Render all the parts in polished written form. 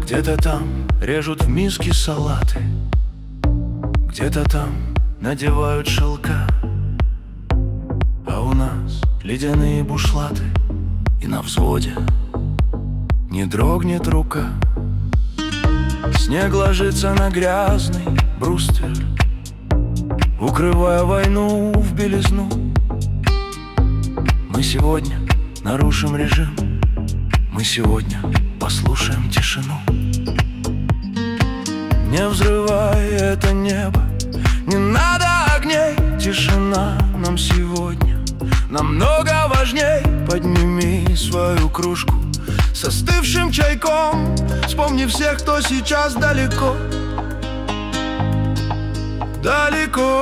Где-то там режут в миске салаты, где-то там надевают шелка, а у нас ледяные бушлаты, и на взводе не дрогнет рука. Снег ложится на грязный бруствер, укрывая войну в белизну. Мы сегодня нарушим режим, мы сегодня послушаем тишину. Не взрывай это небо, не надо огней. Тишина нам сегодня намного важней. Подними свою кружку с остывшим чайком, вспомни всех, кто сейчас далеко. Далеко.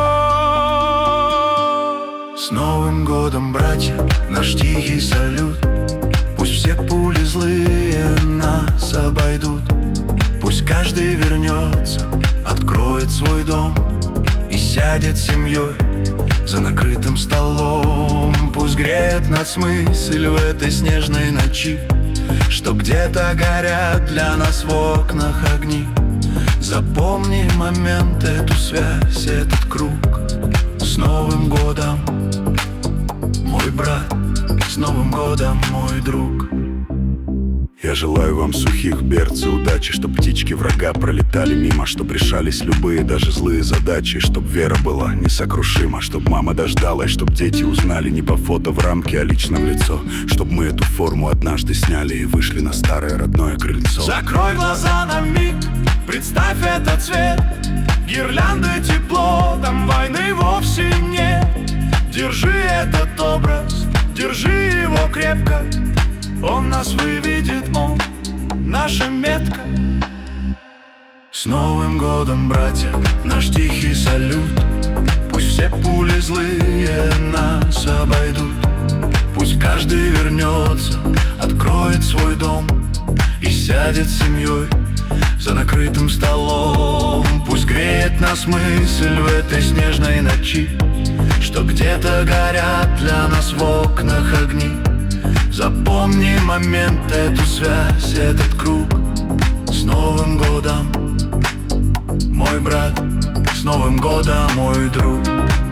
С Новым годом, братья, наш тихий салют. Пусть все пули злые нас обойдут. Пусть каждый вернется, откроет свой дом и сядет с семьей за накрытым столом. Пусть греет нас мысль в этой снежной ночи, что где-то горят для нас в окнах огни. Запомни момент, эту связь, этот круг. С Новым годом, мой брат, с Новым годом, мой друг. Я желаю вам сухих берц и удачи, чтоб птички врага пролетали мимо, чтоб решались любые, даже злые задачи, чтоб вера была несокрушима, чтоб мама дождалась, чтоб дети узнали не по фото в рамке, а лично в лицо, чтоб мы эту форму однажды сняли и вышли на старое родное крыльцо. Закрой глаза на миг, представь этот цвет, гирлянды, тепло, там войны вовсе нет. Держи этот образ, держи его крепко, он нас выведет, он наша метка. С Новым годом, братья, наш тихий салют. Пусть все пули злые нас обойдут. Пусть каждый вернется, откроет свой дом и сядет с семьей за накрытым столом. Пусть греет нас мысль в этой снежной ночи, что где-то горят для нас в окнах огни. Запомни момент, эту связь, этот круг. С Новым годом, мой брат, с Новым годом, мой друг.